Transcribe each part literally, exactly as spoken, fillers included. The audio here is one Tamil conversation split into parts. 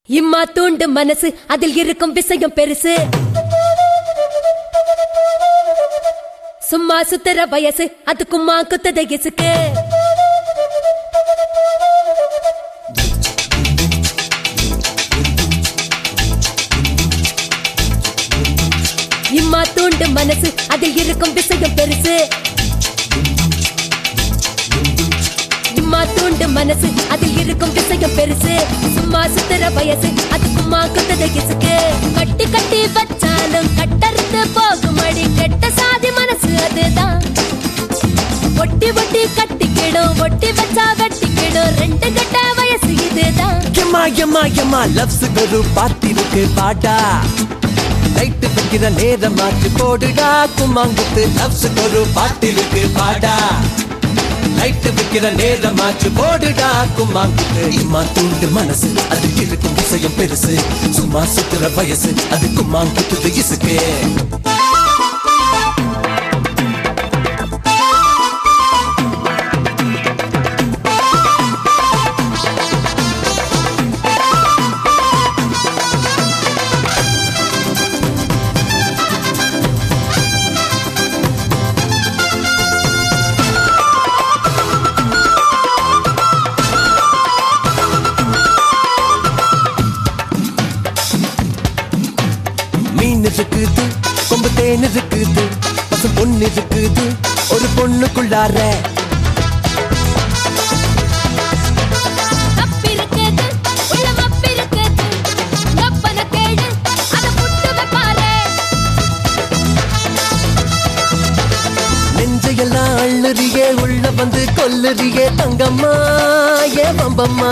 இம்மா தூண்டு மனசு அதில் இருக்கும் விஷயம் பெருசு. சும்மா சுத்துற வயசு அது கும்மா குத்தத இசுக்கு. இம்மா தூண்டு மனசு அதில் இருக்கும் விஷயம் பெருசு. இம்மா தூண்டு மனசு அதில் இருக்கும் விஷயம் பெருசு. சும்மா சுத்துற வயசு அது கும்மா குத்தத இசுக்கு. கட்டி கட்டி வச்சாலும் கட்டறுத்து போகும் அடி கெட்ட சாதி மனசு அதுதான். ஒட்டி ஒட்டி கட்டிக்கிடும் ஒட்டி வச்சா வெட்டிக்கிடும் ரெண்டு கட்ட வயசு இதுதான். எம்மா எம்மா எம்மா லவ்ஸ் ஒரு பாட்டிருக்கு பாட்டா. லைட் வைக்கிற நேரம் மாற்றி போடுடா கும்மாங்குத்து. லவ்ஸ் ஒரு பாட்டிருக்கு பாட்டா. லைட் வைக்கிற நேரம் மாற்றி போடுடா கும்மாங்குத்து. இம்மா தூண்டு மனசு அது இருக்கும் விஷயம் பெருசு. சும்மா சுத்துற வயசு அது கும்மாங்குத்து இசுக்கு. மீன் இருக்குது கொம்பு தேன் இருக்குது பசு பொண்ணு இருக்குது ஒரு பொண்ணுக்குள்ளார. நெஞ்சையெல்லாம் அள்ளுறியே உள்ள வந்து கொல்லுறியே தங்கம்மா ஏ பம்பம்மா.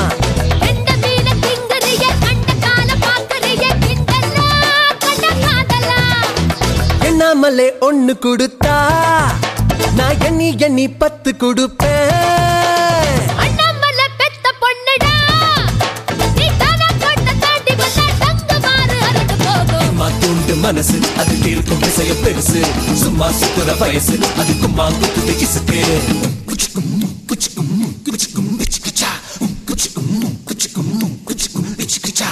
எண்ணாமலே ஒண்ணு கொடுத்தா நான் எண்ணி எண்ணி பத்து கொடுப்பேன். அண்ணாமலை பெத்த பொண்ணுடா நீ தானா கொட்ட தாண்டி வந்தா தங்க மாறு அரட்டு போகும். இம்மா தூண்டு மனசு அது இருக்கும் விஷயம் பெருசு. சும்மா சுத்துற வயசு அது கும்மாங்குத்து இசுக்கு. குச்சிக்கும் குச்சிக்கும் குச்சிக்கும் விச்சிக்கிச்சா குச்சிக்கும் குச்சிக்கும் குச்சிக்கும் விச்சிக்கிச்சா.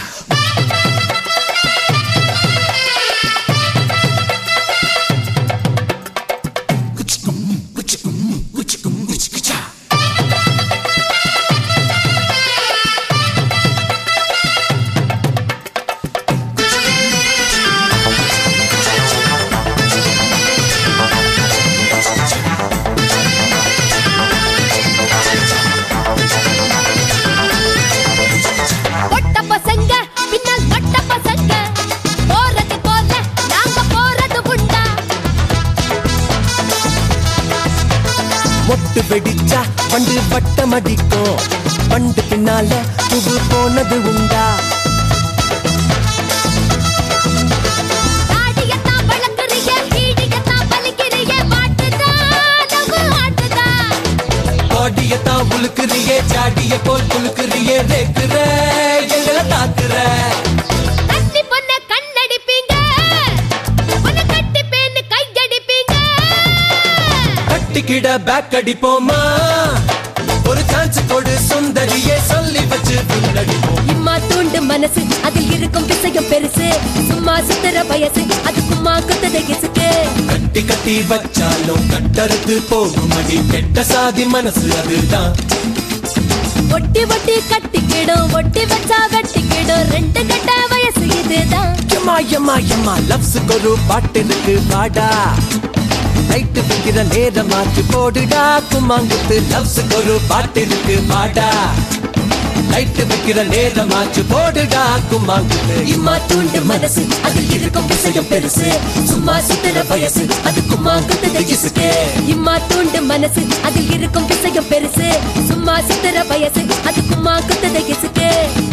மொட்டு வெடிச்சா பண்டு வட்டம் அடிக்கும். பண்டு பின்னால புது போனது உண்டா. பாடியத்தான் உழுக்குறியே ஜாடிய போல் குலுக்குறியே ரேக்குற எங்களை தாக்குற. கட்டிக்கிட பேக் அடிப்போமா ஒரு சான்ஸ் கொடு சுந்தரியே சொல்லி வச்சு பின்னடிப்போம். இம்மா தூண்டு மனசு அதில் இருக்கும் விஷயம் பெருசு. சும்மா சுத்துற வயசு அது கும்மா குத்தத இசுக்கு. கட்டி கட்டி வச்சாலும் கட்டறுத்து போகும் அடி கெட்ட சாதி மனசு அதுதான். ஒட்டி ஒட்டி கட்டிக்கிடும் ஒட்டி வச்சா வெட்டிக்கிடும் ரெண்டு கட்ட வயசு இதுதான். எம்மா எம்மா எம்மா லவ்ஸ் ஒரு பாட்டிருக்கு பாடா. லைட் வைக்கிற நேரம் மாற்றி போடுடா கும்மாங்குத்து. லவ்ஸ் ஒரு பாட்டிருக்கு பாடா. லைட் வைக்கிற நேரம் மாற்றி போடுடா கும்மாங்குத்து. இம்மா தூண்டு மனசு அதில் இருக்கும் விஷயம் பெருசு. சும்மா சுத்துற வயசு அது கும்மாங்குத்து இசுக்கு. இம்மா தூண்டு மனசு அதில் இருக்கும் விஷயம் பெருசு. சும்மா சுத்துற வயசு அது கும்மாங்குத்து இசுக்கு.